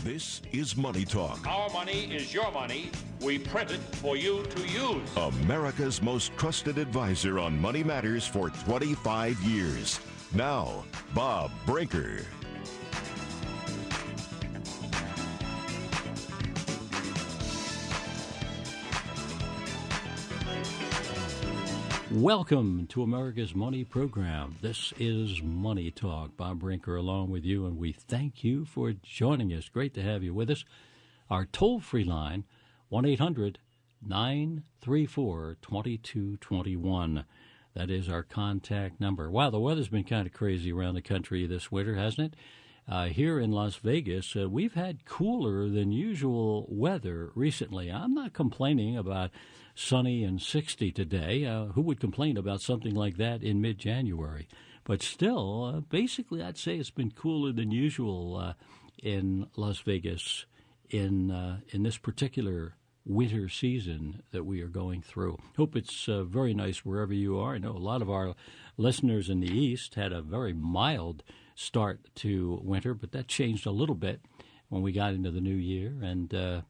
This is Money Talk. Our money is your money. We print it for you to use. America's most trusted advisor on money matters for 25 years. Now, Bob Brinker. Welcome to America's Money Program. This is Money Talk. Bob Brinker along with you, and we thank you for joining us. Great to have you with us. Our toll-free line, 1-800-934-2221. That is our contact number. Wow, the weather's been kind of crazy around the country this winter, hasn't it? Here in Las Vegas, we've had cooler than usual weather recently. I'm not complaining about sunny and 60 today. Who would complain about something like that in mid-January? But still, basically, I'd say it's been cooler than usual in Las Vegas in this particular winter season that we are going through. Hope it's very nice wherever you are. I know a lot of our listeners in the East had a very mild start to winter, but that changed a little bit when we got into the new year. And, of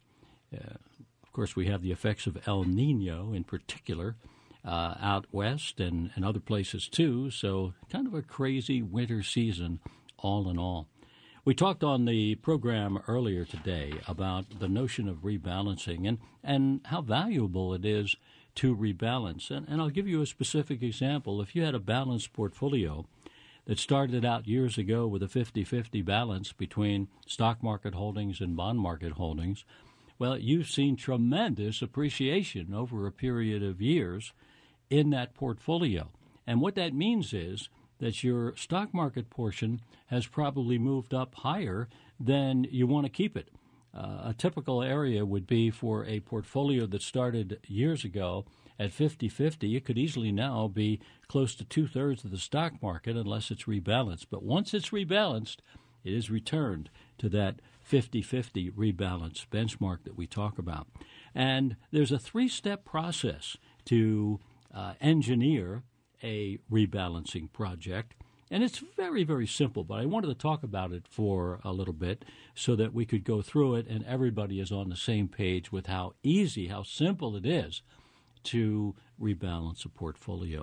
course, we have the effects of El Nino in particular out west and other places too. So kind of a crazy winter season all in all. We talked on the program earlier today about the notion of rebalancing and how valuable it is to rebalance. And I'll give you a specific example. If you had a balanced portfolio that started out years ago with a 50-50 balance between stock market holdings and bond market holdings, well, you've seen tremendous appreciation over a period of years in that portfolio. And what that means is that your stock market portion has probably moved up higher than you want to keep it. A typical area would be for a portfolio that started years ago at 50-50. It could easily now be close to two-thirds of the stock market unless it's rebalanced. But once it's rebalanced, it is returned to that 50-50 rebalance benchmark that we talk about. And there's a three-step process to engineer a rebalancing project. And it's very, very simple, but I wanted to talk about it for a little bit so that we could go through it and everybody is on the same page with how easy, how simple it is to rebalance a portfolio.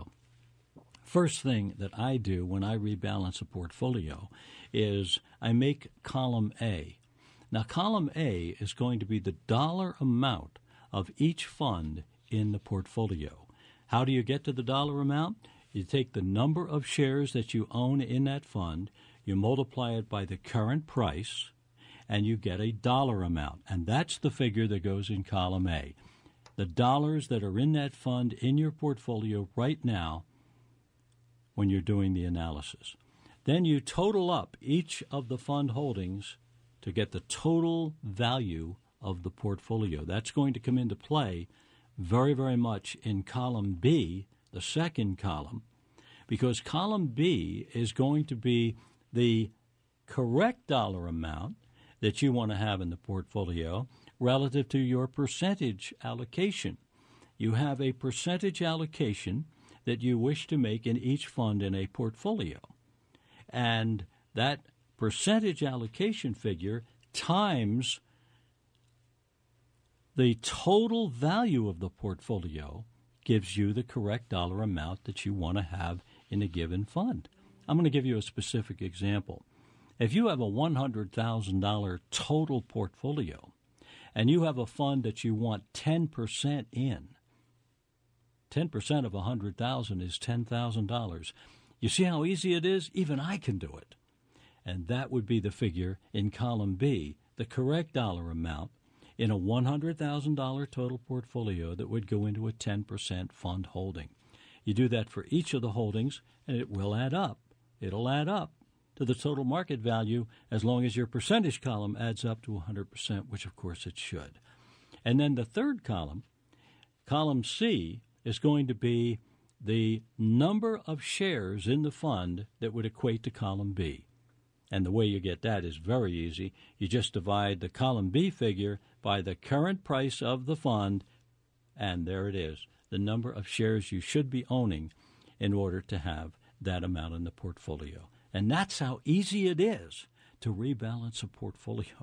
First thing that I do when I rebalance a portfolio is I make column A. Now, column A is going to be the dollar amount of each fund in the portfolio. How do you get to the dollar amount? You take the number of shares that you own in that fund, you multiply it by the current price, and you get a dollar amount. And that's the figure that goes in column A. The dollars that are in that fund in your portfolio right now when you're doing the analysis. Then you total up each of the fund holdings to get the total value of the portfolio. That's going to come into play very, very much in column B, the second column, because column B is going to be the correct dollar amount that you want to have in the portfolio relative to your percentage allocation. You have a percentage allocation that you wish to make in each fund in a portfolio. And that percentage allocation figure times the total value of the portfolio gives you the correct dollar amount that you want to have in a given fund. I'm going to give you a specific example. If you have a $100,000 total portfolio and you have a fund that you want 10% in, 10% of $100,000 is $10,000. You see how easy it is? Even I can do it. And that would be the figure in column B, the correct dollar amount in a $100,000 total portfolio that would go into a 10% fund holding. You do that for each of the holdings, and it will add up. It'll add up to the total market value as long as your percentage column adds up to 100%, which of course it should. And then the third column, column C, is going to be the number of shares in the fund that would equate to column B. And the way you get that is very easy. You just divide the column B figure by the current price of the fund, and there it is, the number of shares you should be owning in order to have that amount in the portfolio. And that's how easy it is to rebalance a portfolio.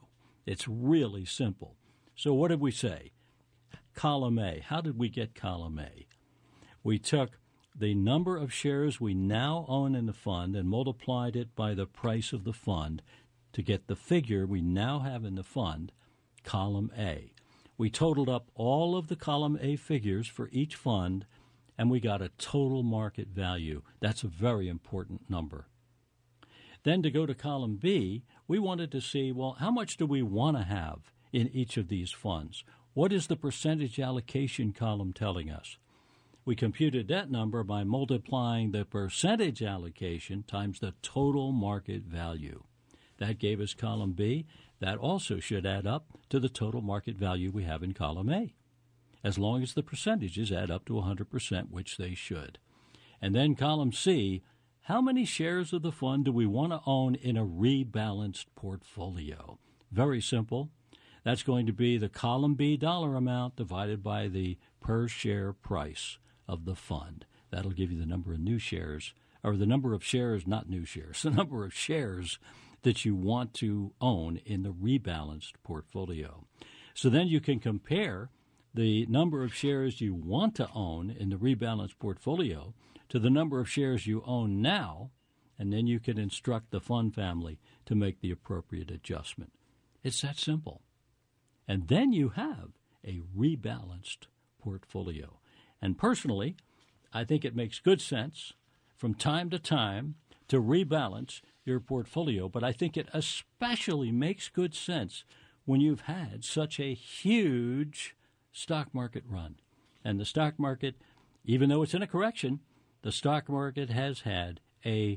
It's really simple. So what did we say? Column A. How did we get column A? We took the number of shares we now own in the fund and multiplied it by the price of the fund to get the figure we now have in the fund, column A. We totaled up all of the column A figures for each fund, and we got a total market value. That's a very important number. Then to go to column B, we wanted to see, well, how much do we want to have in each of these funds? What is the percentage allocation column telling us? We computed that number by multiplying the percentage allocation times the total market value. That gave us column B. That also should add up to the total market value we have in column A, as long as the percentages add up to 100%, which they should. And then column C, how many shares of the fund do we want to own in a rebalanced portfolio? Very simple. That's going to be the column B dollar amount divided by the per share price of the fund. That'll give you the number of new shares, or the number of shares, not new shares, the number of shares that you want to own in the rebalanced portfolio. So then you can compare the number of shares you want to own in the rebalanced portfolio to the number of shares you own now, and then you can instruct the fund family to make the appropriate adjustment. It's that simple. And then you have a rebalanced portfolio. And personally, I think it makes good sense from time to time to rebalance your portfolio, but I think it especially makes good sense when you've had such a huge stock market run. And the stock market, even though it's in a correction, the stock market has had a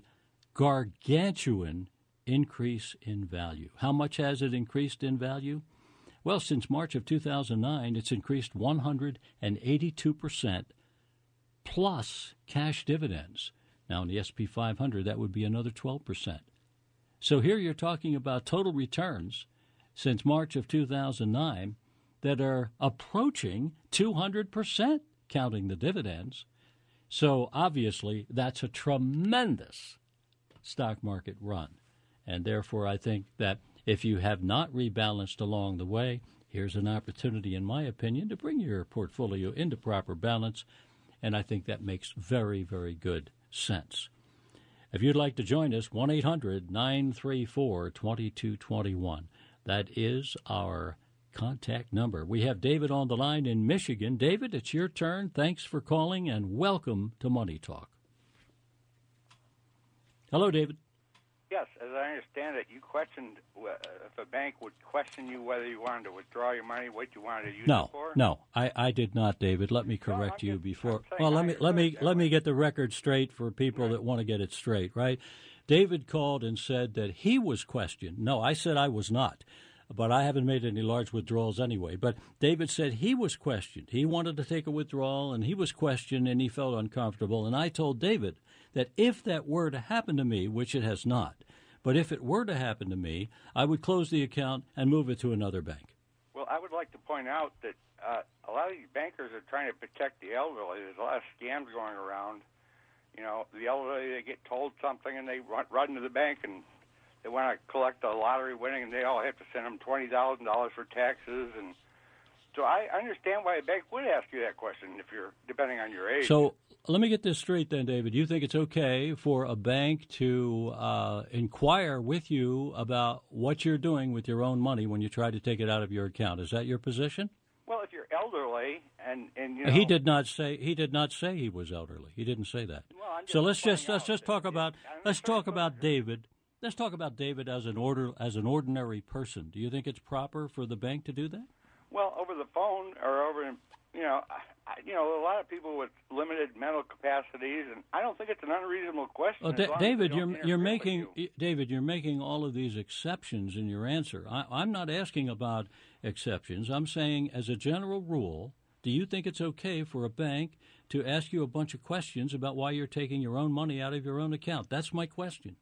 gargantuan increase in value. How much has it increased in value? Well, since March of 2009, it's increased 182% plus cash dividends. Now, in the S&P 500, that would be another 12%. So here you're talking about total returns since March of 2009 that are approaching 200%, counting the dividends. So obviously, that's a tremendous stock market run. And therefore, I think that if you have not rebalanced along the way, here's an opportunity, in my opinion, to bring your portfolio into proper balance. And I think that makes very, very good sense. If you'd like to join us, 1-800-934-2221. That is our contact number. We have David on the line in Michigan. David, it's your turn. Thanks for calling, and welcome to Money Talk. Hello, David. Yes, as I understand it, you questioned if a bank would question you whether you wanted to withdraw your money, what you wanted to use it for. No, I did not, David. Let me correct you before. Well, let me get the record straight for people that want to get it straight, right? David called and said that he was questioned. No, I said I was not, but I haven't made any large withdrawals anyway. But David said he was questioned. He wanted to take a withdrawal, and he was questioned, and he felt uncomfortable. And I told David that if that were to happen to me, which it has not, but if it were to happen to me, I would close the account and move it to another bank. Well, I would like to point out that a lot of these bankers are trying to protect the elderly. There's a lot of scams going around. You know, the elderly, they get told something and they run to the bank and they want to collect a lottery winning, and they all have to send them $20,000 for taxes. And so I understand why a bank would ask you that question if you're depending on your age. So let me get this straight then, David. You think it's okay for a bank to inquire with you about what you're doing with your own money when you try to take it out of your account? Is that your position? Well, if you're elderly and you know, he did not say he was elderly. He didn't say that. Well, so let's just talk about David. Let's talk about David as an ordinary person. Do you think it's proper for the bank to do that? Well, over the phone or over, a lot of people with limited mental capacities, and I don't think it's an unreasonable question. Oh, David, you're making all of these exceptions in your answer. I'm not asking about exceptions. I'm saying, as a general rule, do you think it's okay for a bank to ask you a bunch of questions about why you're taking your own money out of your own account? That's my question.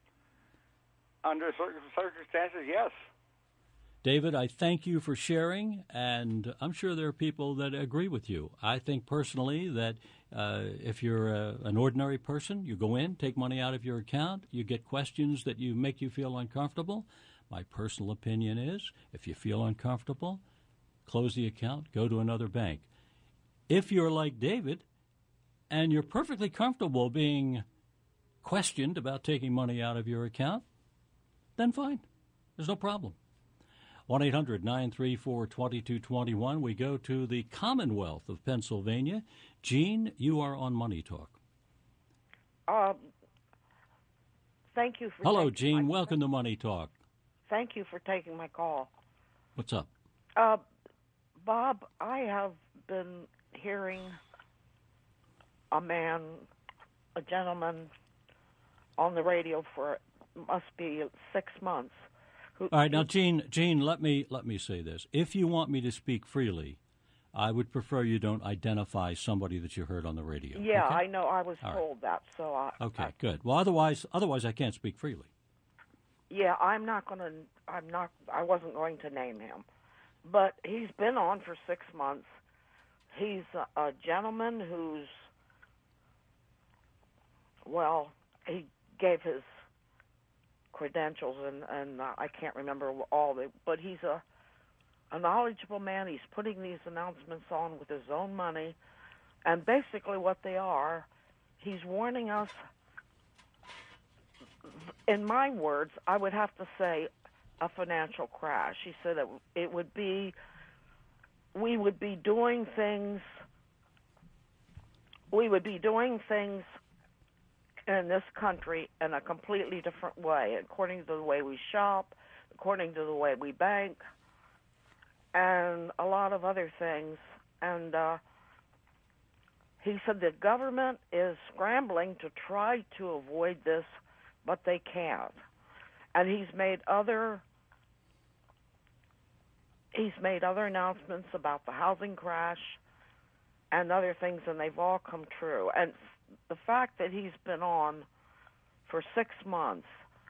Under certain circumstances, yes. David, I thank you for sharing, and I'm sure there are people that agree with you. I think personally that if you're an ordinary person, you go in, take money out of your account, you get questions that make you feel uncomfortable. My personal opinion is, if you feel uncomfortable, close the account, go to another bank. If you're like David and you're perfectly comfortable being questioned about taking money out of your account, then fine. There's no problem. 1-800-934-2221. We go to the Commonwealth of Pennsylvania. Gene, you are on Money Talk. Thank you for Hello, Gene. Welcome to Money Talk. Thank you for taking my call. What's up? Bob, I have been hearing a gentleman on the radio for must be 6 months. All right, now, Gene, let me say this. If you want me to speak freely, I would prefer you don't identify somebody that you heard on the radio. Yeah, okay? I know. I was All told that, so Okay, good. Well, otherwise I can't speak freely. Yeah, I wasn't going to name him, but he's been on for 6 months. He's a gentleman who's, well, he gave his credentials, and I can't remember all the, but he's a knowledgeable man. He's putting these announcements on with his own money, and basically what they are, he's warning us. In my words, I would have to say a financial crash. He said we would be doing things in this country in a completely different way, according to the way we shop, according to the way we bank, and a lot of other things. And he said the government is scrambling to try to avoid this, but they can't. And he's made other announcements about the housing crash and other things, and they've all come true. And the fact that he's been on for 6 months,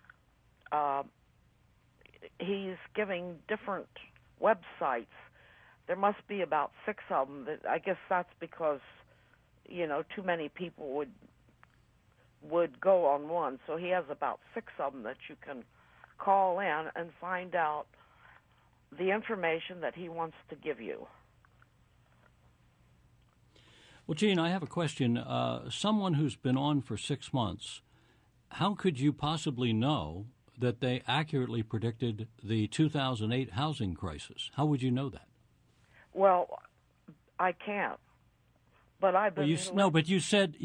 he's giving different websites. There must be about 6 of them. I guess that's because, too many people would go on one. So he has about 6 of them that you can call in and find out the information that he wants to give you. Well, Gene, I have a question. Someone who's been on for 6 months, how could you possibly know that they accurately predicted the 2008 housing crisis? How would you know that? Well, I can't. But I've been. But you said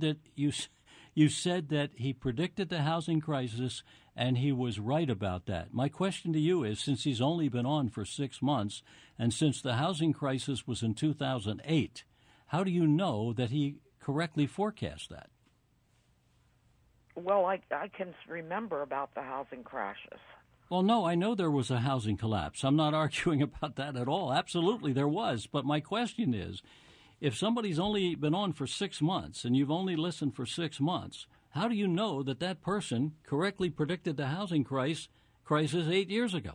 that he predicted the housing crisis, and he was right about that. My question to you is, since he's only been on for 6 months, and since the housing crisis was in 2008, how do you know that he correctly forecast that? Well, I can remember about the housing crashes. Well, no, I know there was a housing collapse. I'm not arguing about that at all. Absolutely, there was. But my question is, if somebody's only been on for 6 months and you've only listened for 6 months, how do you know that that person correctly predicted the housing crisis 8 years ago?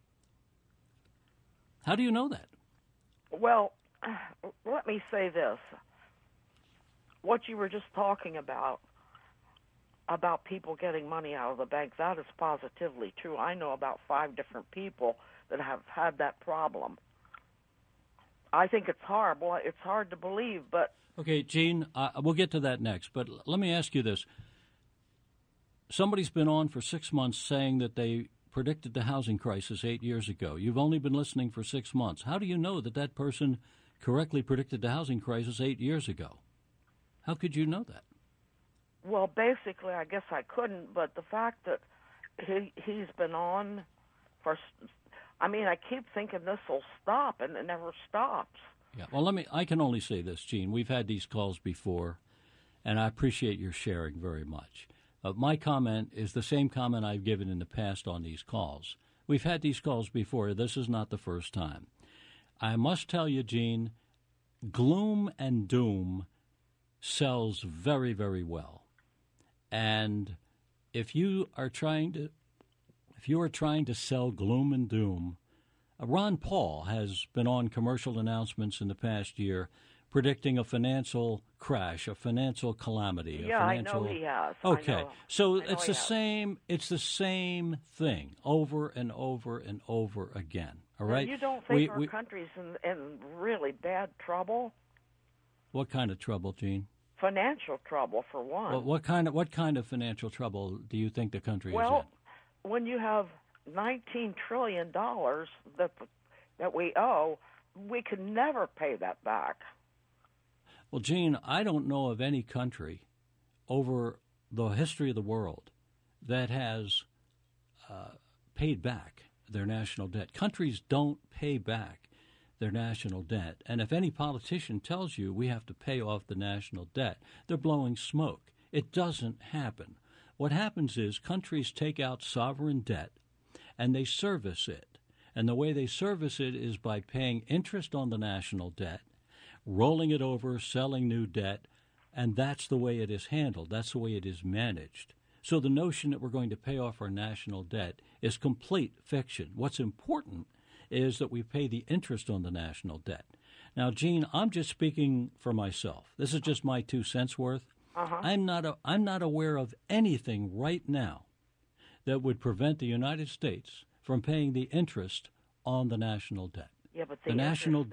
How do you know that? Well, let me say this. What you were just talking about people getting money out of the bank, that is positively true. I know about 5 different people that have had that problem. I think it's horrible. It's hard to believe, but... Okay, Gene, we'll get to that next, but let me ask you this. Somebody's been on for 6 months saying that they predicted the housing crisis 8 years ago. You've only been listening for 6 months. How do you know that that person correctly predicted the housing crisis 8 years ago? How could you know that? Well, basically, I guess I couldn't, but the fact that he's been on for... I mean, I keep thinking this will stop, and it never stops. Yeah. Well, I can only say this, Gene. We've had these calls before, and I appreciate your sharing very much. My comment is the same comment I've given in the past on these calls. We've had these calls before. This is not the first time. I must tell you, Gene, gloom and doom sells very, very well. And if you are trying to sell gloom and doom, Ron Paul has been on commercial announcements in the past year predicting a financial crash, a financial calamity. Yeah, I know he has. Okay, so it's the same. It's the same thing over and over and over again. All right. And you don't think our country's in really bad trouble? What kind of trouble, Gene? Financial trouble, for one. Well, what kind of financial trouble do you think the country is in? Well, when you have $19 trillion that we owe, we can never pay that back. Well, Gene, I don't know of any country over the history of the world that has paid back their national debt. Countries don't pay back their national debt. And if any politician tells you we have to pay off the national debt, they're blowing smoke. It doesn't happen. What happens is countries take out sovereign debt and they service it. And the way they service it is by paying interest on the national debt, rolling it over, selling new debt, and that's the way it is handled. That's the way it is managed. So the notion that we're going to pay off our national debt is complete fiction. What's important is that we pay the interest on the national debt. Now, Gene, I'm just speaking for myself. This is just my 2 cents worth. I'm not aware of anything right now that would prevent the United States from paying the interest on the national debt. Yeah, but the national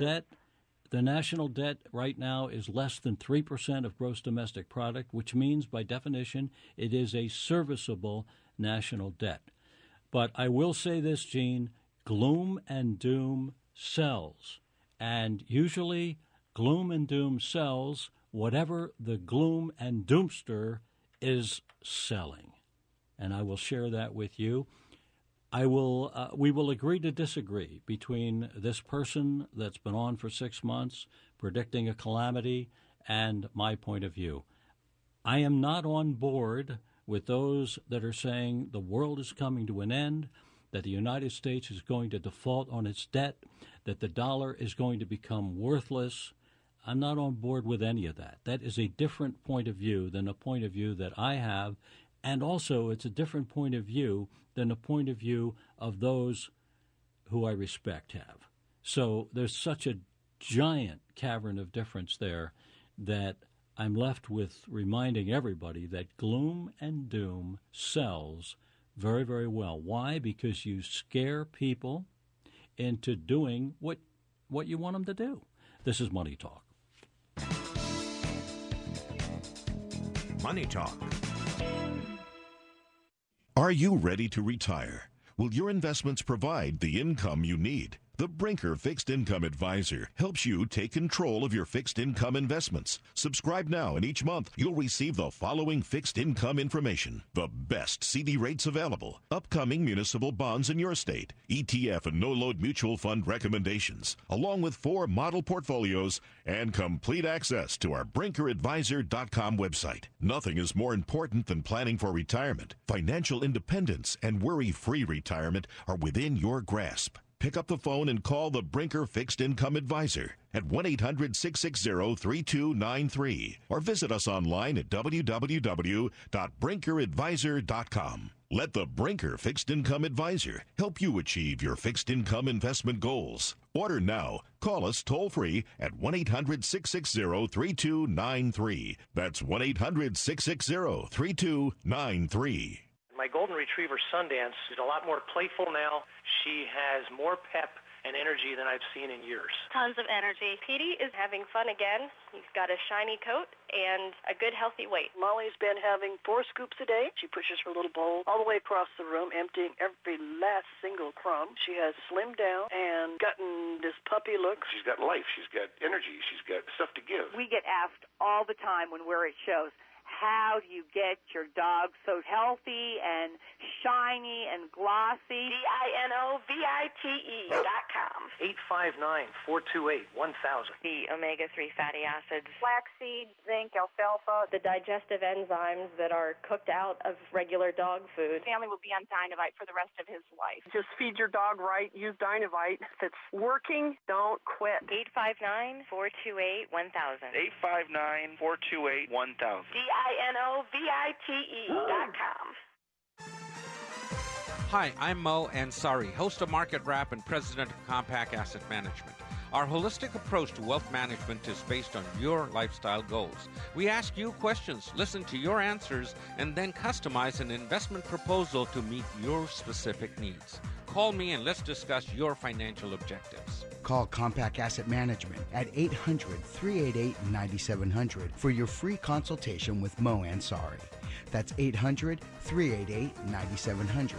debt right now is less than 3% of gross domestic product, which means by definition it is a serviceable national debt. But I will say this, Gene, gloom and doom sells. And usually gloom and doom sells whatever the gloom and doomster is selling. And I will share that with you. We will agree to disagree between this person that's been on for 6 months predicting a calamity and my point of view. I am not on board with those that are saying the world is coming to an end, that the United States is going to default on its debt, that the dollar is going to become worthless. I'm not on board with any of that. That is a different point of view than the point of view that I have, and also it's a different point of view than the point of view of those who I respect have. So there's such a giant cavern of difference there that I'm left with reminding everybody that gloom and doom sells very, very well. Why? Because you scare people into doing what you want them to do. This is Money Talk. Money Talk. Are you ready to retire? Will your investments provide the income you need? The Brinker Fixed Income Advisor helps you take control of your fixed income investments. Subscribe now, and each month you'll receive the following fixed income information: the best CD rates available, upcoming municipal bonds in your state, ETF and no-load mutual fund recommendations, along with 4 model portfolios and complete access to our BrinkerAdvisor.com website. Nothing is more important than planning for retirement. Financial independence and worry-free retirement are within your grasp. Pick up the phone and call the Brinker Fixed Income Advisor at 1-800-660-3293 or visit us online at www.BrinkerAdvisor.com. Let the Brinker Fixed Income Advisor help you achieve your fixed income investment goals. Order now. Call us toll-free at 1-800-660-3293. That's 1-800-660-3293. My golden retriever, Sundance, is a lot more playful now. She has more pep and energy than I've seen in years. Tons of energy. Petey is having fun again. He's got a shiny coat and a good, healthy weight. Molly's been having 4 scoops a day. She pushes her little bowl all the way across the room, emptying every last single crumb. She has slimmed down and gotten this puppy look. She's got life. She's got energy. She's got stuff to give. We get asked all the time when we're at shows, how do you get your dog so healthy and shiny and glossy? DINOVITE.com. 859-428-1000. The omega-3 fatty acids. Flaxseed, zinc, alfalfa. The digestive enzymes that are cooked out of regular dog food. Family will be on Dinovite for the rest of his life. Just feed your dog right. Use Dinovite. If it's working, don't quit. 859-428-1000. 859-428-1000. DINOVITE.com. Hi, I'm Mo Ansari, host of Market Wrap and president of Compact Asset Management. Our holistic approach to wealth management is based on your lifestyle goals. We ask you questions, listen to your answers, and then customize an investment proposal to meet your specific needs. Call me and let's discuss your financial objectives. Call Compact Asset Management at 800-388-9700 for your free consultation with Mo Ansari. That's 800-388-9700.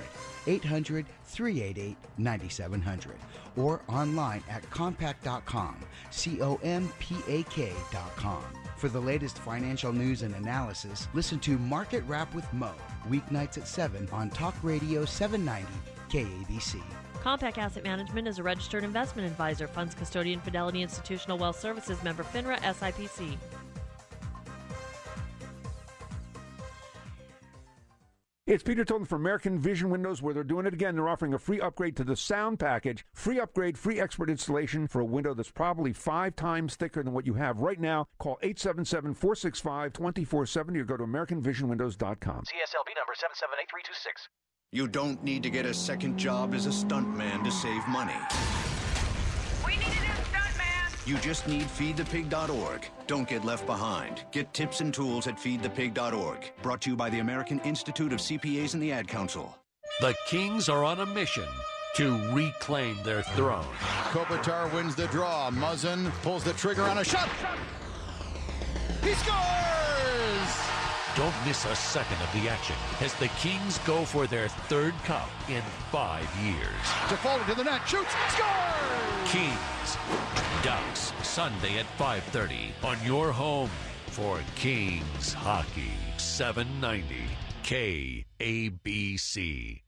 800-388-9700. Or online at compact.com, COMPAK.com. For the latest financial news and analysis, listen to Market Wrap with Mo, weeknights at 7 on Talk Radio 790 KABC. Compact Asset Management is a registered investment advisor, funds custodian, Fidelity Institutional Wealth Services, member FINRA, SIPC. It's Peter Tolan from American Vision Windows, where they're doing it again. They're offering a free upgrade to the sound package, free upgrade, free expert installation for a window that's probably 5 times thicker than what you have right now. Call 877-465-2470 or go to AmericanVisionWindows.com. CSLB number 778326. You don't need to get a second job as a stuntman to save money. We need a new stuntman! You just need feedthepig.org. Don't get left behind. Get tips and tools at feedthepig.org. Brought to you by the American Institute of CPAs and the Ad Council. The Kings are on a mission to reclaim their throne. Kopitar wins the draw. Muzzin pulls the trigger on a shot. He scores! Don't miss a second of the action as the Kings go for their 3rd cup in 5 years. Toffoli to the net, shoots, scores! Kings, Ducks, Sunday at 5:30 on your home for Kings Hockey, 790 KABC.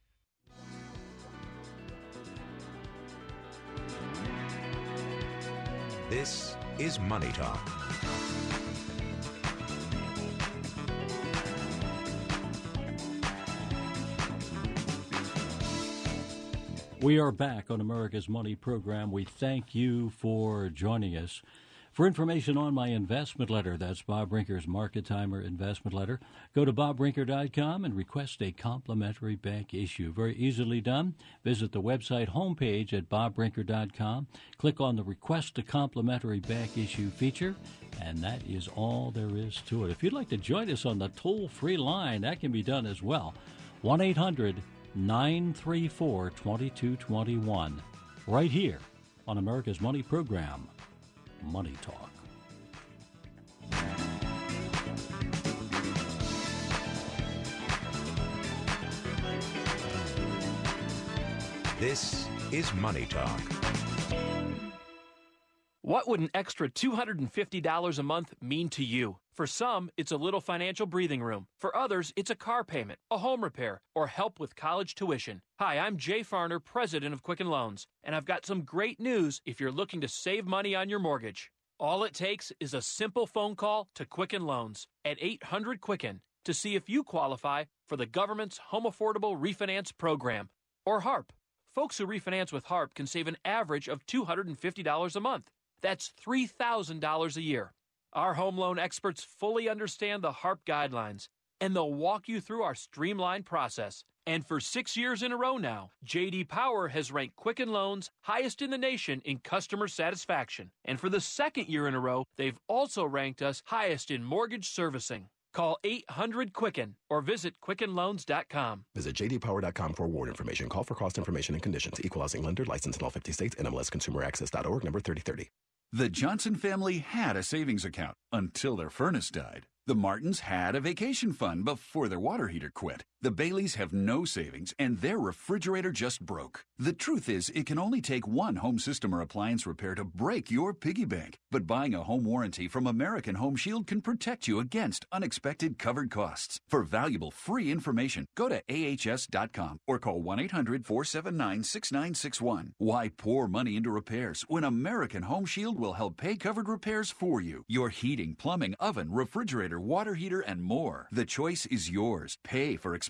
This is Money Talk. We are back on America's Money Program. We thank you for joining us. For information on my investment letter, that's Bob Brinker's Market Timer investment letter, go to bobbrinker.com and request a complimentary back issue. Very easily done. Visit the website homepage at bobbrinker.com. Click on the Request a Complimentary Back Issue feature, and that is all there is to it. If you'd like to join us on the toll-free line, that can be done as well. 1-800-934-2221. Right here on America's Money Program, Money Talk. This is Money Talk. What would an extra $250 a month mean to you? For some, it's a little financial breathing room. For others, it's a car payment, a home repair, or help with college tuition. Hi, I'm Jay Farner, president of Quicken Loans, and I've got some great news if you're looking to save money on your mortgage. All it takes is a simple phone call to Quicken Loans at 800-QUICKEN to see if you qualify for the government's Home Affordable Refinance Program, or HARP. Folks who refinance with HARP can save an average of $250 a month. That's $3,000 a year. Our home loan experts fully understand the HARP guidelines, and they'll walk you through our streamlined process. And for 6 years in a row now, J.D. Power has ranked Quicken Loans highest in the nation in customer satisfaction. And for the 2nd year in a row, they've also ranked us highest in mortgage servicing. Call 800-QUICKEN or visit QuickenLoans.com. Visit jdpower.com for award information. Call for cost information and conditions. Equal housing lender. Licensed in all 50 states. NMLSConsumerAccess.org. Number 3030. The Johnson family had a savings account until their furnace died. The Martins had a vacation fund before their water heater quit. The Baileys have no savings, and their refrigerator just broke. The truth is, it can only take one home system or appliance repair to break your piggy bank. But buying a home warranty from American Home Shield can protect you against unexpected covered costs. For valuable free information, go to ahs.com or call 1-800-479-6961. Why pour money into repairs when American Home Shield will help pay covered repairs for you? Your heating, plumbing, oven, refrigerator, water heater, and more. The choice is yours. Pay for expensive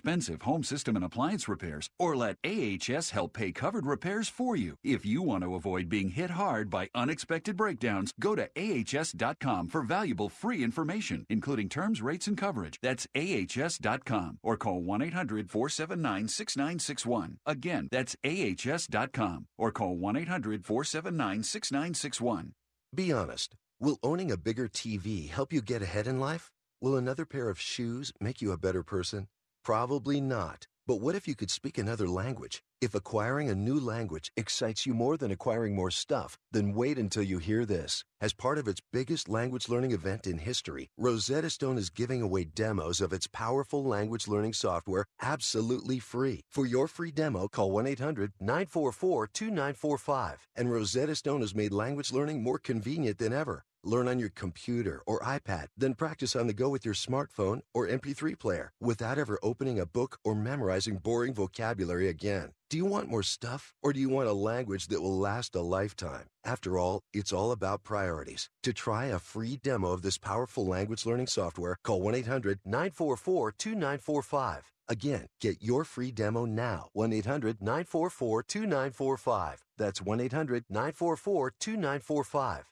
expensive home system and appliance repairs, or let AHS help pay covered repairs for you. If you want to avoid being hit hard by unexpected breakdowns, go to ahs.com for valuable free information, including terms, rates, and coverage. That's ahs.com, or call 1-800-479-6961. Again, that's ahs.com, or call 1-800-479-6961. Be honest. Will owning a bigger TV help you get ahead in life? Will another pair of shoes make you a better person? Probably not. But what if you could speak another language? If acquiring a new language excites you more than acquiring more stuff, then wait until you hear this. As part of its biggest language learning event in history, Rosetta Stone is giving away demos of its powerful language learning software absolutely free. For your free demo, call 1-800-944-2945. And Rosetta Stone has made language learning more convenient than ever. Learn on your computer or iPad, then practice on the go with your smartphone or MP3 player without ever opening a book or memorizing boring vocabulary again. Do you want more stuff, or do you want a language that will last a lifetime? After all, it's all about priorities. To try a free demo of this powerful language learning software, call 1-800-944-2945. Again, get your free demo now. 1-800-944-2945. That's 1-800-944-2945.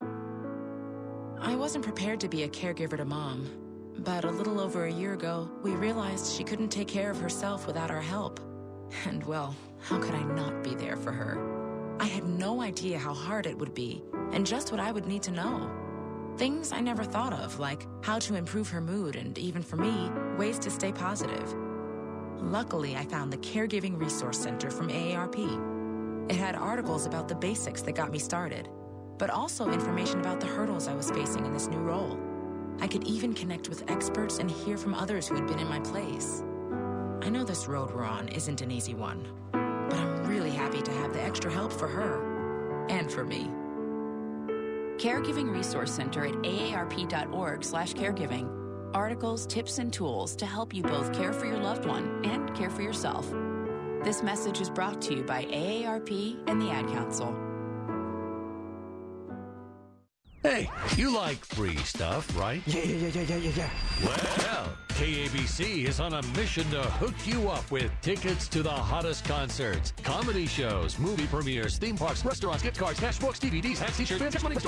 I wasn't prepared to be a caregiver to Mom, but a little over a year ago, we realized she couldn't take care of herself without our help. And well, how could I not be there for her? I had no idea how hard it would be, and just what I would need to know. Things I never thought of, like how to improve her mood, and even for me, ways to stay positive. Luckily, I found the Caregiving Resource Center from AARP. It had articles about the basics that got me started, but also information about the hurdles I was facing in this new role. I could even connect with experts and hear from others who had been in my place. I know this road we're on isn't an easy one, but I'm really happy to have the extra help for her and for me. Caregiving Resource Center at aarp.org/caregiving. Articles, tips, and tools to help you both care for your loved one and care for yourself. This message is brought to you by AARP and the Ad Council. Hey, you like free stuff, right? Yeah. Well, KABC is on a mission to hook you up with tickets to the hottest concerts, comedy shows, movie premieres, theme parks, restaurants, gift cards, cash books, DVDs, hats, t-shirts, fans, money,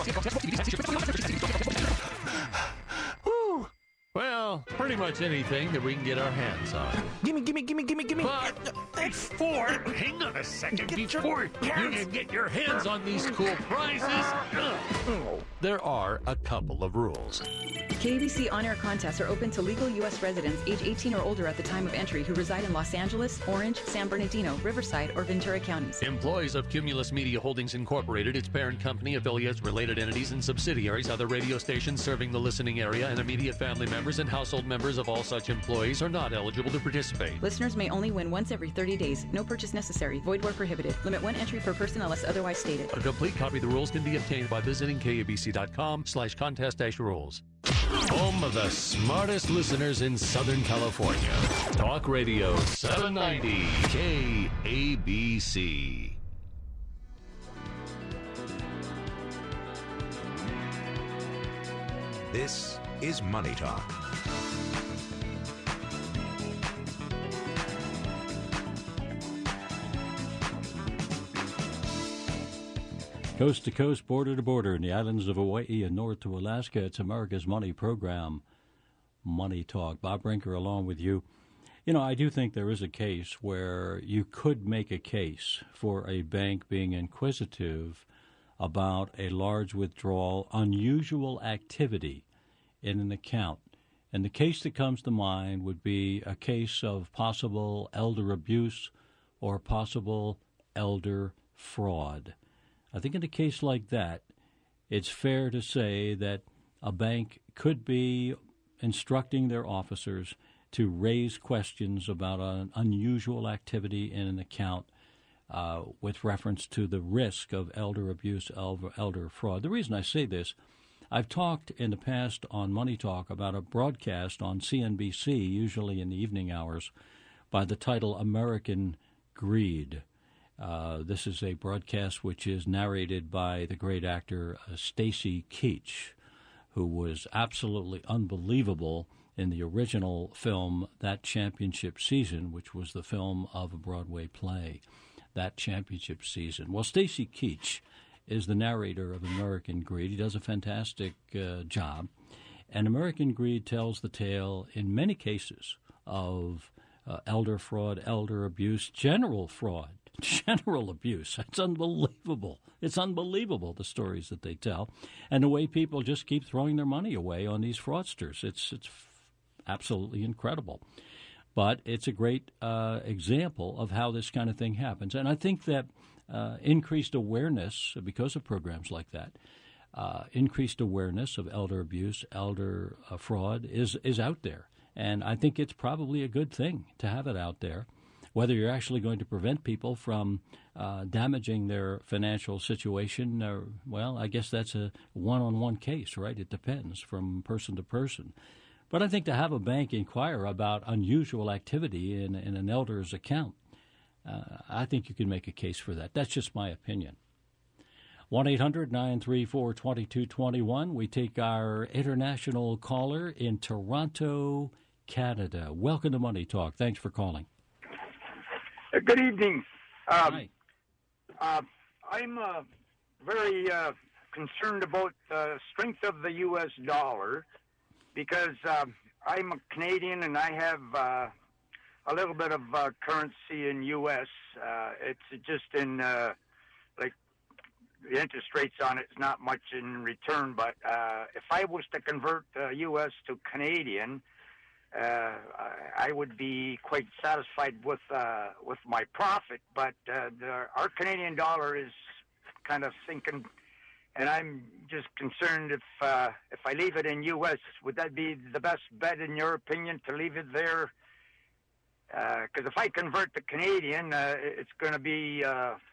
Woo! Well, pretty much anything that we can get our hands on. Gimme. But before, hang on a second, before you can get your hands on these cool prizes, there are a couple of rules. KABC on-air contests are open to legal U.S. residents age 18 or older at the time of entry who reside in Los Angeles, Orange, San Bernardino, Riverside, or Ventura counties. Employees of Cumulus Media Holdings Incorporated, its parent company, affiliates, related entities, and subsidiaries, other radio stations serving the listening area, and immediate family members and household members of all such employees are not eligible to participate. Listeners may only win once every 30 days. No purchase necessary. Void where prohibited. Limit one entry per person unless otherwise stated. A complete copy of the rules can be obtained by visiting kabc.com/contest-rules. Home of the smartest listeners in Southern California. Talk Radio 790 KABC. This is Money Talk. Coast to coast, border to border, in the islands of Hawaii and north to Alaska, it's America's Money program, Money Talk. Bob Brinker along with you. You know, I do think there is a case where you could make a case for a bank being inquisitive about a large withdrawal, unusual activity in an account. And the case that comes to mind would be a case of possible elder abuse or possible elder fraud. I think in a case like that, it's fair to say that a bank could be instructing their officers to raise questions about an unusual activity in an account with reference to the risk of elder abuse, elder fraud. The reason I say this, I've talked in the past on Money Talk about a broadcast on CNBC, usually in the evening hours, by the title American Greed. This is a broadcast which is narrated by the great actor Stacy Keach, who was absolutely unbelievable in the original film, That Championship Season, which was the film of a Broadway play, That Championship Season. Well, Stacy Keach is the narrator of American Greed. He does a fantastic job. And American Greed tells the tale, in many cases, of elder fraud, elder abuse, general fraud, general abuse. It's unbelievable. It's unbelievable, the stories that they tell, and the way people just keep throwing their money away on these fraudsters. It's absolutely incredible. But it's a great example of how this kind of thing happens. And I think that increased awareness, because of programs like that, increased awareness of elder abuse, elder fraud is out there. And I think it's probably a good thing to have it out there. Whether you're actually going to prevent people from damaging their financial situation, well, I guess that's a one-on-one case, right? It depends from person to person. But I think to have a bank inquire about unusual activity in an elder's account, I think you can make a case for that. That's just my opinion. 1-800-934-2221. We take our international caller in Toronto, Canada. Welcome to Money Talk. Thanks for calling. Good evening. Hi. I'm very concerned about the strength of the U.S. dollar because I'm a Canadian and I have a little bit of currency in U.S. It's just in like the interest rates on it is not much in return. But if I was to convert U.S. to Canadian, I would be quite satisfied with my profit, but our Canadian dollar is kind of sinking, and I'm just concerned if I leave it in U.S., would that be the best bet in your opinion to leave it there? Because if I convert to Canadian, it's going to be,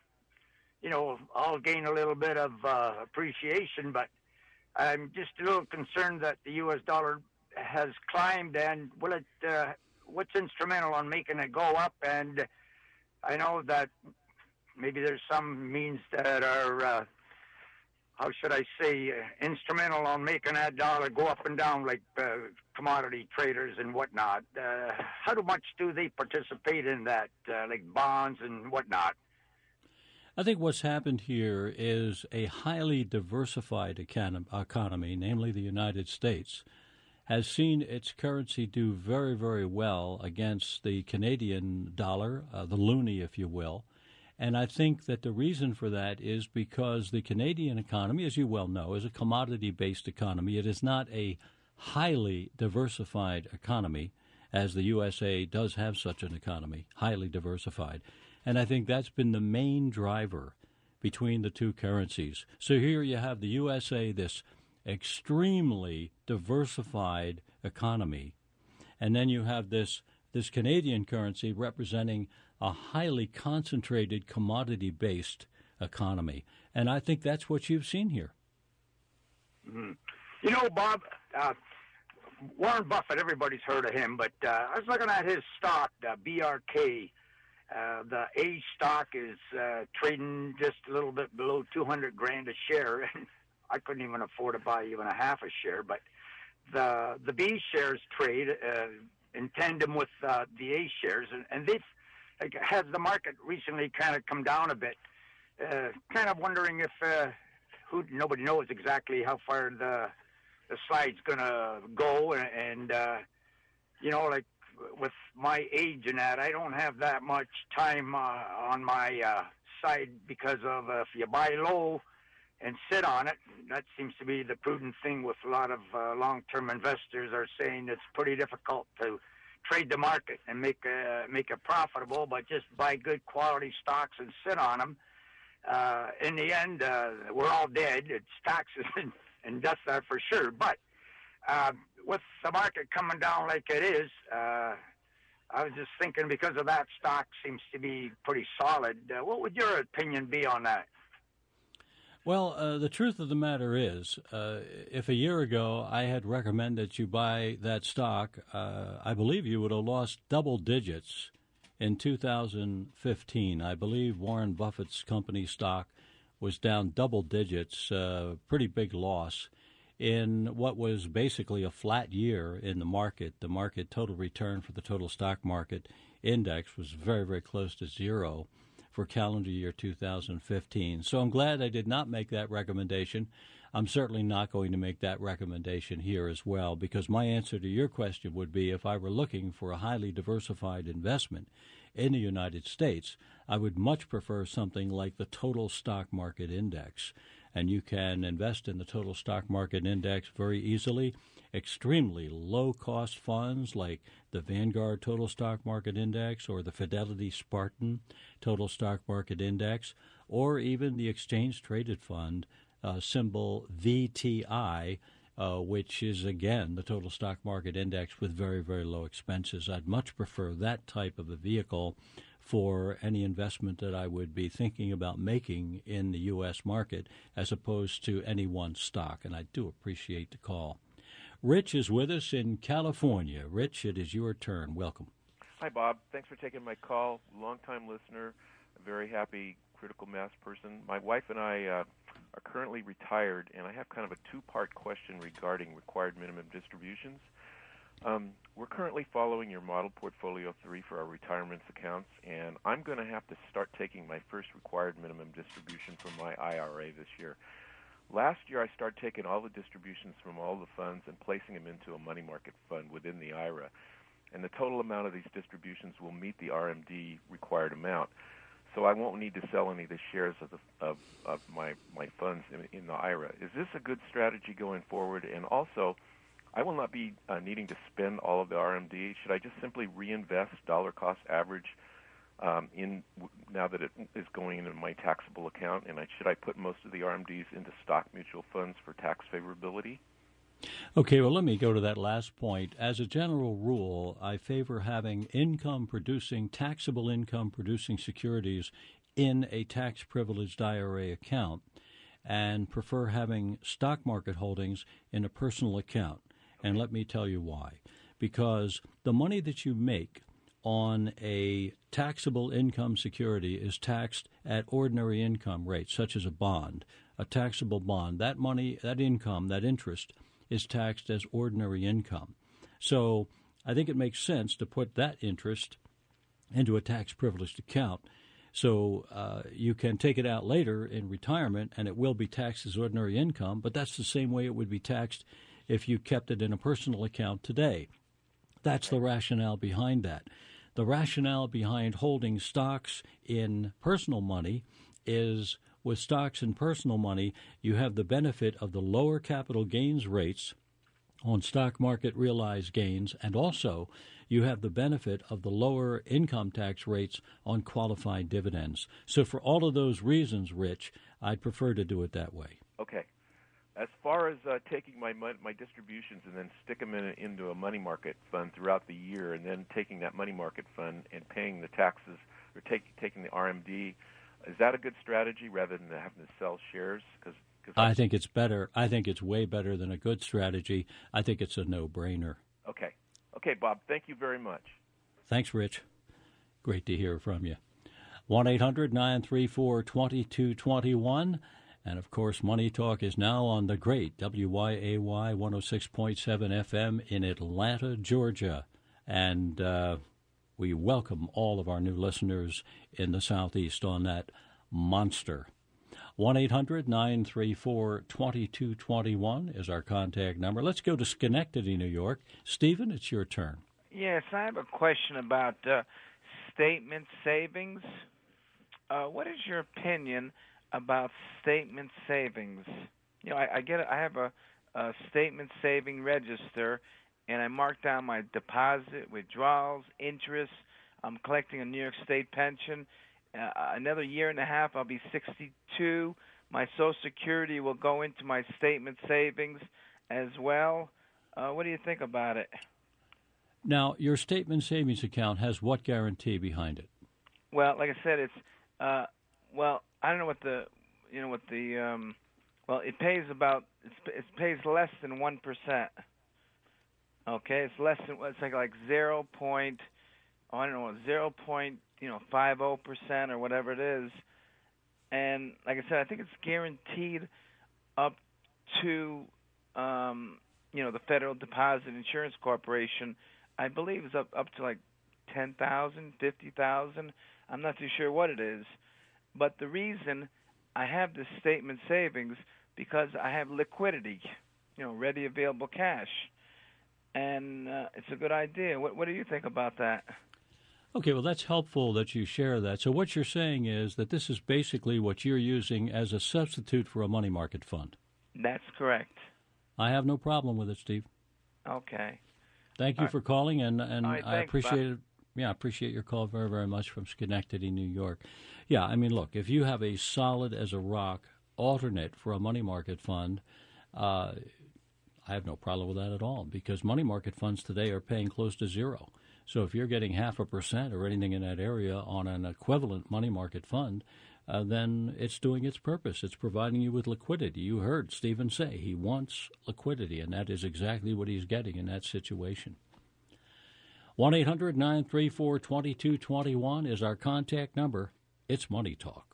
I'll gain a little bit of appreciation, but I'm just a little concerned that the U.S. dollar has climbed, and will it? What's instrumental on making it go up? And I know that maybe there's some means that are, how should I say, instrumental on making that dollar go up and down, like commodity traders and whatnot. How much do they participate in that, like bonds and whatnot? I think what's happened here is a highly diversified economy, namely the United States, has seen its currency do very, very well against the Canadian dollar, the loonie, if you will. And I think that the reason for that is because the Canadian economy, as you well know, is a commodity-based economy. It is not a highly diversified economy, as the USA does have such an economy, highly diversified. And I think that's been the main driver between the two currencies. So here you have the USA, this extremely diversified economy, and then you have this Canadian currency representing a highly concentrated commodity-based economy, and I think that's what you've seen here. Mm-hmm. You know, Bob, Warren Buffett, everybody's heard of him, but I was looking at his stock, BRK. The A stock is trading just a little bit below $200,000 a share, and I couldn't even afford to buy even a half a share. But the B shares trade in tandem with the A shares, and they've has the market recently kind of come down a bit. Kind of wondering if nobody knows exactly how far the slide's going to go, and like with my age and that, I don't have that much time on my side because of if you buy low and sit on it, that seems to be the prudent thing with a lot of long-term investors are saying it's pretty difficult to trade the market and make it profitable, but just buy good quality stocks and sit on them. In the end, we're all dead. It's taxes and death there for sure. But with the market coming down like it is, I was just thinking because of that, stock seems to be pretty solid. What would your opinion be on that? Well, the truth of the matter is, if a year ago I had recommended you buy that stock, I believe you would have lost double digits in 2015. I believe Warren Buffett's company stock was down double digits, pretty big loss in what was basically a flat year in the market total return for the total stock market index was very, very close to zero for calendar year 2015. So I'm glad I did not make that recommendation. I'm certainly not going to make that recommendation here as well, because my answer to your question would be, if I were looking for a highly diversified investment in the United States, I would much prefer something like the total stock market index. And you can invest in the total stock market index very easily. Extremely low-cost funds like the Vanguard Total Stock Market Index or the Fidelity Spartan Total Stock Market Index, or even the exchange-traded fund symbol VTI, which is, again, the total stock market index with very, very low expenses. I'd much prefer that type of a vehicle for any investment that I would be thinking about making in the U.S. market, as opposed to any one stock. And I do appreciate the call. Rich is with us in California. Rich, it is your turn. Welcome. Hi, Bob. Thanks for taking my call. Long-time listener, a very happy critical mass person. My wife and I are currently retired, and I have kind of a two-part question regarding required minimum distributions. We're currently following your model portfolio 3 for our retirement accounts, and I'm going to have to start taking my first required minimum distribution from my IRA this year. Last year, I started taking all the distributions from all the funds and placing them into a money market fund within the IRA. And the total amount of these distributions will meet the RMD required amount. So I won't need to sell any of the shares of my funds in the IRA. Is this a good strategy going forward? And also, I will not be needing to spend all of the RMD. Should I just simply reinvest dollar cost average now that it is going into my taxable account? And should I put most of the RMDs into stock mutual funds for tax favorability? Okay, well, let me go to that last point. As a general rule, I favor having taxable income-producing securities in a tax-privileged IRA account, and prefer having stock market holdings in a personal account. And let me tell you why. Because the money that you make on a taxable income security is taxed at ordinary income rates, such as a bond, a taxable bond. That money, that income, that interest is taxed as ordinary income. So I think it makes sense to put that interest into a tax-privileged account. So you can take it out later in retirement, and it will be taxed as ordinary income, but that's the same way it would be taxed if you kept it in a personal account today. That's the rationale behind that. The rationale behind holding stocks in personal money is, with stocks and personal money, you have the benefit of the lower capital gains rates on stock market realized gains, and also you have the benefit of the lower income tax rates on qualified dividends. So for all of those reasons, Rich, I'd prefer to do it that way. Okay. As far as taking my distributions and then stick them into a money market fund throughout the year, and then taking that money market fund and paying the taxes, or taking the RMD, is that a good strategy rather than having to sell shares? I think it's better. I think it's way better than a good strategy. I think it's a no-brainer. Okay. Okay, Bob, thank you very much. Thanks, Rich. Great to hear from you. 1-800-934-2221. And, of course, Money Talk is now on the great WYAY 106.7 FM in Atlanta, Georgia. And we welcome all of our new listeners in the Southeast on that monster. 1-800-934-2221 is our contact number. Let's go to Schenectady, New York. Stephen, it's your turn. Yes, I have a question about statement savings. What is your opinion about statement savings? You know, I have a statement saving register, and I mark down my deposit, withdrawals, interest. I'm collecting a New York State pension. Another year and a half, I'll be 62. My Social Security will go into my statement savings as well. What do you think about it? Now, your statement savings account has what guarantee behind it? Well, like I said, it's well, I don't know what well, it pays about it pays less than 1%. Okay, it's less than, it's like 0.50% or whatever it is. And like I said, I think it's guaranteed up to the Federal Deposit Insurance Corporation, I believe, is up to like 10,000, 50,000. I'm not too sure what it is. But the reason I have this statement savings because I have liquidity, ready available cash. And it's a good idea. What do you think about that? Okay, well, that's helpful that you share that. So what you're saying is that this is basically what you're using as a substitute for a money market fund. That's correct. I have no problem with it, Steve. Okay. Thank you for calling, and right, I appreciate it. Yeah, I appreciate your call very, very much from Schenectady, New York. Yeah, I mean, look, if you have a solid as a rock alternate for a money market fund, I have no problem with that at all, because money market funds today are paying close to zero. So if you're getting 0.5% or anything in that area on an equivalent money market fund, then it's doing its purpose. It's providing you with liquidity. You heard Stephen say he wants liquidity, and that is exactly what he's getting in that situation. 1-800-934-2221 is our contact number. It's Money Talk.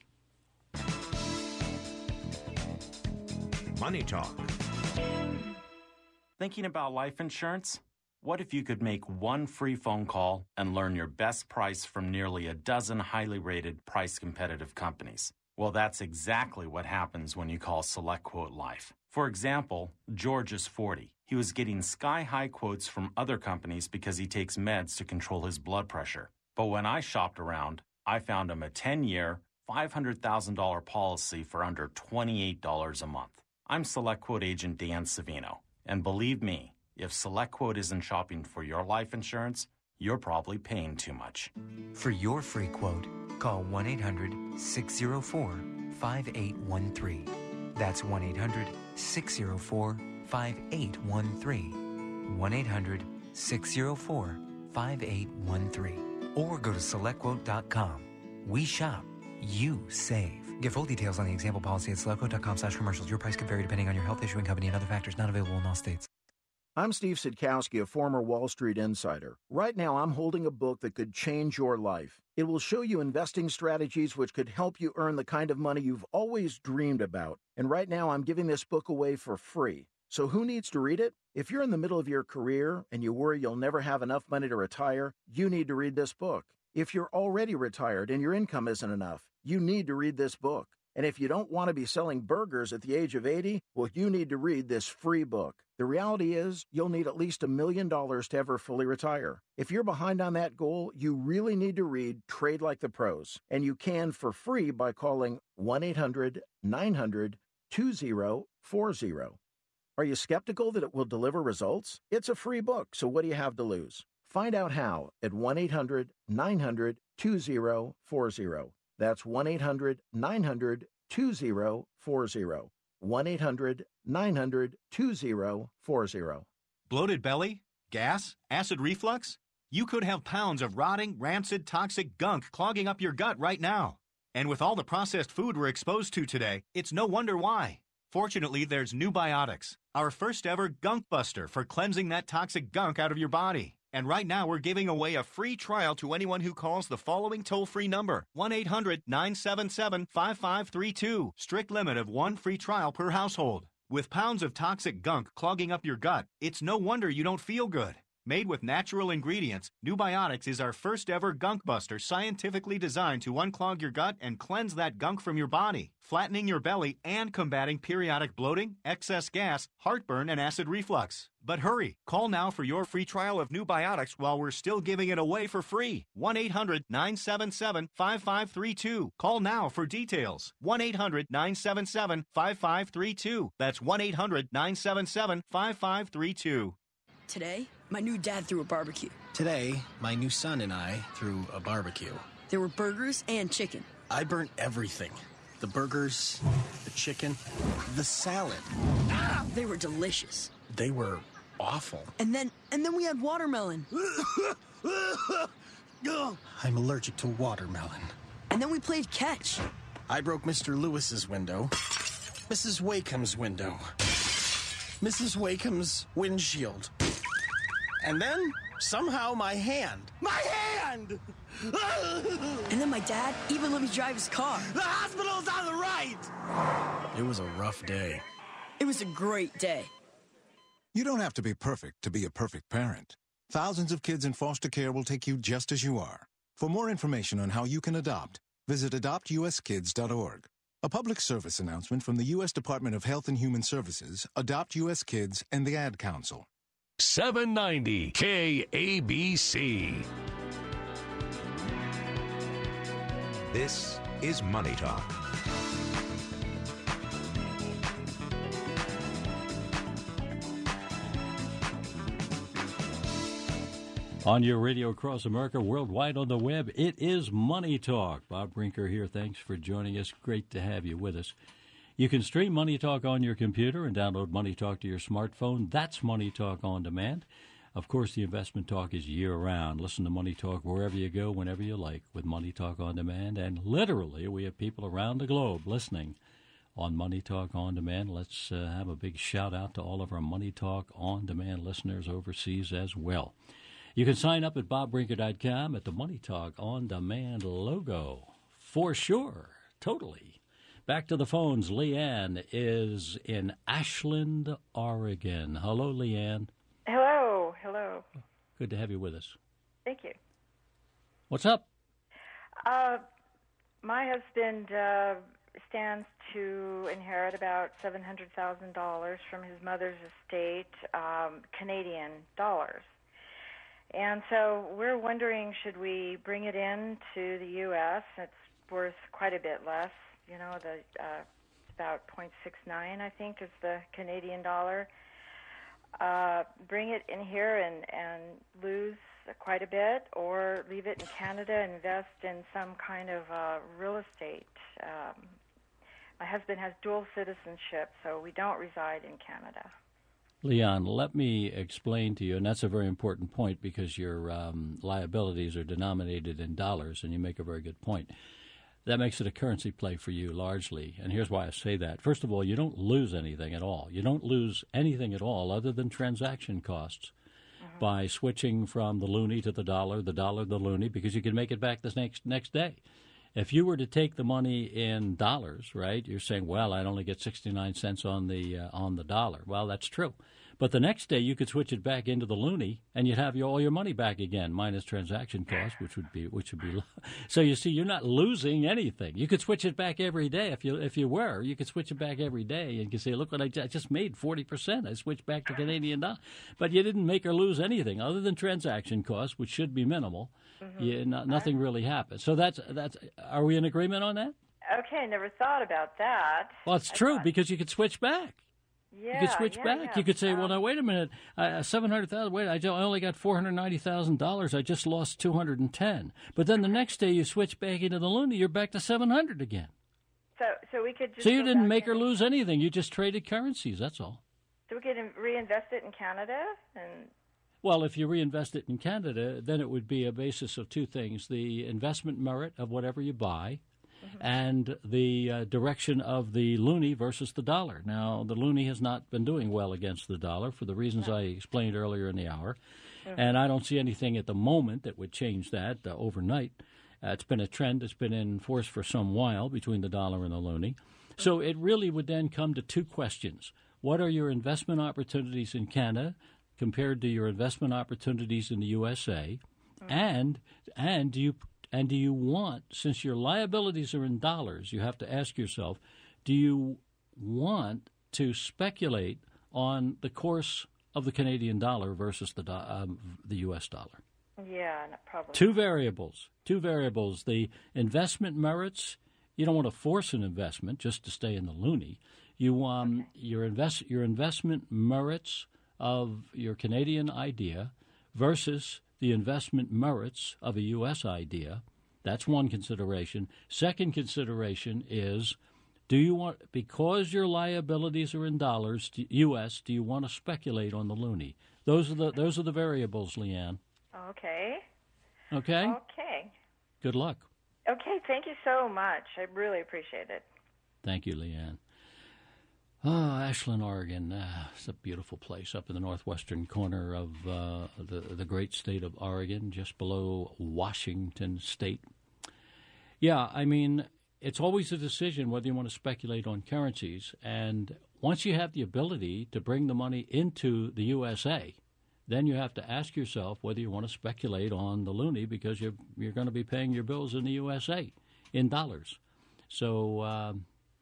Money Talk. Thinking about life insurance? What if you could make one free phone call and learn your best price from nearly a dozen highly rated, price-competitive companies? Well, that's exactly what happens when you call SelectQuote Life. For example, George is 40. He was getting sky-high quotes from other companies because he takes meds to control his blood pressure. But when I shopped around, I found him a 10-year, $500,000 policy for under $28 a month. I'm SelectQuote agent Dan Savino, and believe me, if SelectQuote isn't shopping for your life insurance, you're probably paying too much. For your free quote, call 1-800-604-5813. That's 1-800-604-5813. 1-800-604-5813. Or go to SelectQuote.com. We shop. You save. Get full details on the example policy at SelectQuote.com/commercials. Your price could vary depending on your health, issuing company, and other factors. Not available in all states. I'm Steve Sidkowski, a former Wall Street insider. Right now, I'm holding a book that could change your life. It will show you investing strategies which could help you earn the kind of money you've always dreamed about. And right now, I'm giving this book away for free. So who needs to read it? If you're in the middle of your career and you worry you'll never have enough money to retire, you need to read this book. If you're already retired and your income isn't enough, you need to read this book. And if you don't want to be selling burgers at the age of 80, well, you need to read this free book. The reality is, you'll need at least $1 million to ever fully retire. If you're behind on that goal, you really need to read Trade Like the Pros. And you can for free by calling 1-800-900-2040. Are you skeptical that it will deliver results? It's a free book, so what do you have to lose? Find out how at 1-800-900-2040. That's 1-800-900-2040. 1-800-900-2040. Bloated belly? Gas? Acid reflux? You could have pounds of rotting, rancid, toxic gunk clogging up your gut right now. And with all the processed food we're exposed to today, it's no wonder why. Fortunately, there's New Biotics, our first ever gunk buster for cleansing that toxic gunk out of your body. And right now, we're giving away a free trial to anyone who calls the following toll-free number, 1-800-977-5532. Strict limit of 1 free trial per household. With pounds of toxic gunk clogging up your gut, it's no wonder you don't feel good. Made with natural ingredients, New Biotics is our first ever gunk buster scientifically designed to unclog your gut and cleanse that gunk from your body, flattening your belly and combating periodic bloating, excess gas, heartburn, and acid reflux. But hurry, call now for your free trial of New Biotics while we're still giving it away for free. 1-800-977-5532. Call now for details. 1-800-977-5532. That's 1-800-977-5532. Today, my new dad threw a barbecue. Today, my new son and I threw a barbecue. There were burgers and chicken. I burnt everything. The burgers, the chicken, the salad. Ah, they were delicious. They were awful. And then we had watermelon. I'm allergic to watermelon. And then we played catch. I broke Mr. Lewis's window, Mrs. Wakeham's window, Mrs. Wakeham's windshield. And then, somehow, my hand. My hand! And then my dad even let me drive his car. The hospital's on the right! It was a rough day. It was a great day. You don't have to be perfect to be a perfect parent. Thousands of kids in foster care will take you just as you are. For more information on how you can adopt, visit adoptuskids.org. A public service announcement from the U.S. Department of Health and Human Services, Adopt U.S. Kids, and the Ad Council. 790 KABC. This is Money Talk. On your radio across America, worldwide on the web, it is Money Talk. Bob Brinker here. Thanks for joining us. Great to have you with us. You can stream Money Talk on your computer and download Money Talk to your smartphone. That's Money Talk on demand. Of course, the investment talk is year-round. Listen to Money Talk wherever you go, whenever you like, with Money Talk on demand. And literally, we have people around the globe listening on Money Talk on demand. Let's have a big shout-out to all of our Money Talk on demand listeners overseas as well. You can sign up at bobbrinker.com at the Money Talk on demand logo. For sure. Totally. Back to the phones. Leanne is in Ashland, Oregon. Hello, Leanne. Hello. Hello. Good to have you with us. Thank you. What's up? My husband stands to inherit about $700,000 from his mother's estate, Canadian dollars. And so we're wondering, should we bring it in to the U.S.? It's worth quite a bit less. You know, it's about 0.69, I think, is the Canadian dollar. Bring it in here and lose quite a bit, or leave it in Canada and invest in some kind of real estate. My husband has dual citizenship, so we don't reside in Canada. Leon, let me explain to you, and that's a very important point because your liabilities are denominated in dollars, and you make a very good point. That makes it a currency play for you largely, and here's why I say that. First of all, you don't lose anything at all. You don't lose anything at all other than transaction costs by switching from the loonie to the dollar, the loonie, because you can make it back the next day. If you were to take the money in dollars, right, you're saying, well, I'd only get 69 cents on the dollar. Well, that's true. But the next day you could switch it back into the loonie, and you'd have all your money back again, minus transaction costs, which would be low. So you see, you're not losing anything. You could switch it back every day if you were. You could switch it back every day, and you could say, look what I just made, 40%. I switched back to Canadian dollar. But you didn't make or lose anything other than transaction costs, which should be minimal. Nothing really happened. So that's. Are we in agreement on that? Okay, never thought about that. Well, it's true because you could switch back. Yeah, you could switch back. Yeah. You could say, well, now wait a minute, $700,000. Wait, I only got $490,000. I just lost $210. But then the next day you switch back into the loonie, you're back to $700 again. So we could. So you didn't make or lose anything. You just traded currencies. That's all. So we could reinvest it in Canada and. Well, if you reinvest it in Canada, then it would be a basis of two things: the investment merit of whatever you buy, and the direction of the loonie versus the dollar. Now, the loonie has not been doing well against the dollar for the reasons I explained earlier in the hour, and I don't see anything at the moment that would change that overnight. It's been a trend that's been in force for some while between the dollar and the loonie. So it really would then come to two questions. What are your investment opportunities in Canada compared to your investment opportunities in the USA, and do you want, since your liabilities are in dollars, you have to ask yourself, do you want to speculate on the course of the Canadian dollar versus the U.S. dollar? Yeah, probably. Two variables. The investment merits. You don't want to force an investment just to stay in the loonie. Your investment merits of your Canadian idea versus the investment merits of a U.S. idea. That's one consideration. Second consideration is, do you want, because your liabilities are in dollars, U.S., do you want to speculate on the loonie? Those are the variables, Leanne. Okay. Okay? Okay. Good luck. Okay, thank you so much. I really appreciate it. Thank you, Leanne. Oh, Ashland, Oregon. It's a beautiful place up in the northwestern corner of the great state of Oregon, just below Washington State. Yeah, I mean, it's always a decision whether you want to speculate on currencies. And once you have the ability to bring the money into the USA, then you have to ask yourself whether you want to speculate on the loonie, because you're going to be paying your bills in the USA in dollars. So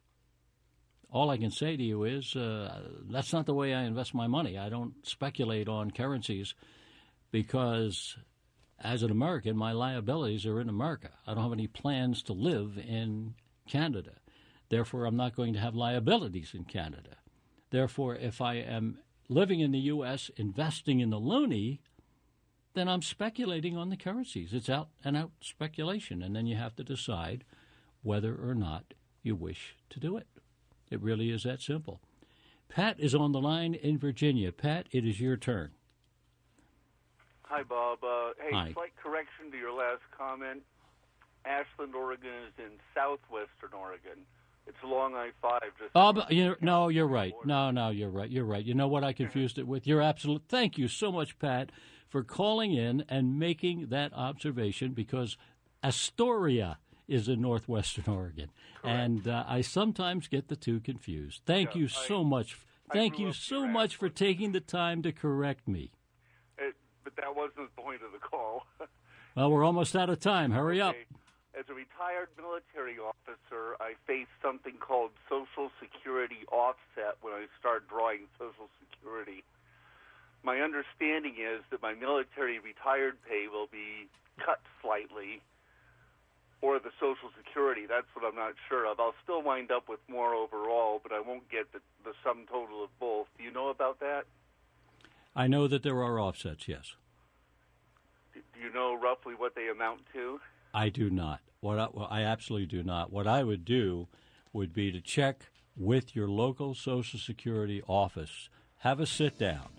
all I can say to you is that's not the way I invest my money. I don't speculate on currencies because as an American, my liabilities are in America. I don't have any plans to live in Canada. Therefore, I'm not going to have liabilities in Canada. Therefore, if I am living in the U.S., investing in the loonie, then I'm speculating on the currencies. It's out and out speculation, and then you have to decide whether or not you wish to do it. It really is that simple. Pat is on the line in Virginia. Pat, it is your turn. Hi, Bob. Hey, Hi. Slight correction to your last comment. Ashland, Oregon is in southwestern Oregon. It's along I-5. No, you're right. No, you're right. You're right. You know what I confused it with? You're absolute. Thank you so much, Pat, for calling in and making that observation, because Astoria is in northwestern Oregon. Correct. And I sometimes get the two confused. Thank you so much. Thank you so much for taking the time to correct me. But that wasn't the point of the call. Well, we're almost out of time. Hurry up. As a retired military officer, I faced something called Social Security offset when I started drawing Social Security. My understanding is that my military retired pay will be cut slightly, or the Social Security. That's what I'm not sure of. I'll still wind up with more overall, but I won't get the sum total of both. Do you know about that? I know that there are offsets, yes. Do you know roughly what they amount to? I do not. I absolutely do not. What I would do would be to check with your local Social Security office. Have a sit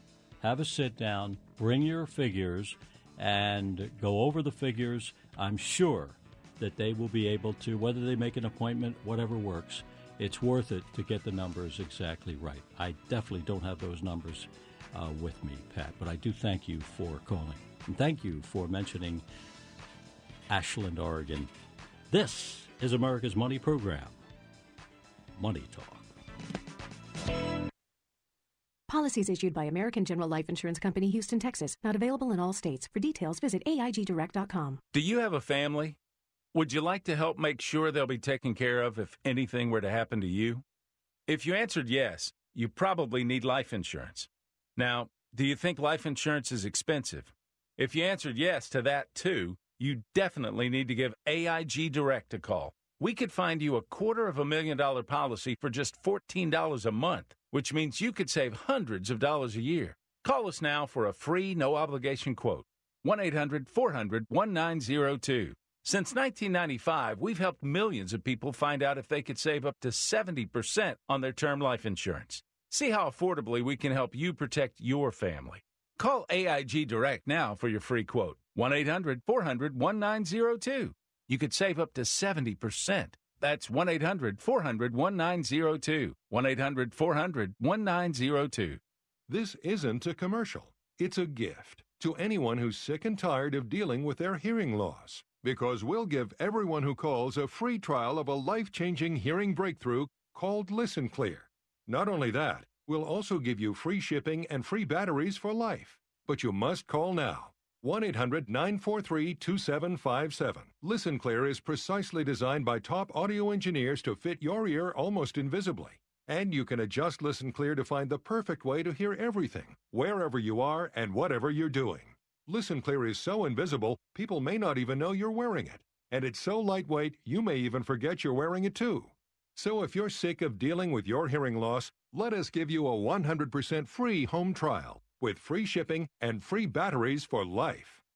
down, bring your figures, and go over the figures. I'm sure that they will be able to, whether they make an appointment, whatever works, it's worth it to get the numbers exactly right. I definitely don't have those numbers with me, Pat, but I do thank you for calling. And thank you for mentioning Ashland, Oregon. This is America's Money Program, Money Talk. Policies issued by American General Life Insurance Company, Houston, Texas. Not available in all states. For details, visit AIGdirect.com. Do you have a family? Would you like to help make sure they'll be taken care of if anything were to happen to you? If you answered yes, you probably need life insurance. Now, do you think life insurance is expensive? If you answered yes to that, too, you definitely need to give AIG Direct a call. We could find you a $250,000 policy for just $14 a month, which means you could save hundreds of dollars a year. Call us now for a free, no-obligation quote. 1-800-400-1902. Since 1995, we've helped millions of people find out if they could save up to 70% on their term life insurance. See how affordably we can help you protect your family. Call AIG Direct now for your free quote. 1-800-400-1902. You could save up to 70%. That's 1-800-400-1902. 1-800-400-1902. This isn't a commercial. It's a gift to anyone who's sick and tired of dealing with their hearing loss. Because we'll give everyone who calls a free trial of a life-changing hearing breakthrough called Listen Clear. Not only that, we'll also give you free shipping and free batteries for life. But you must call now. 1-800-943-2757. Listen Clear is precisely designed by top audio engineers to fit your ear almost invisibly. And you can adjust Listen Clear to find the perfect way to hear everything, wherever you are and whatever you're doing. Listen Clear is so invisible, people may not even know you're wearing it. And it's so lightweight, you may even forget you're wearing it too. So if you're sick of dealing with your hearing loss, let us give you a 100% free home trial with free shipping and free batteries for life.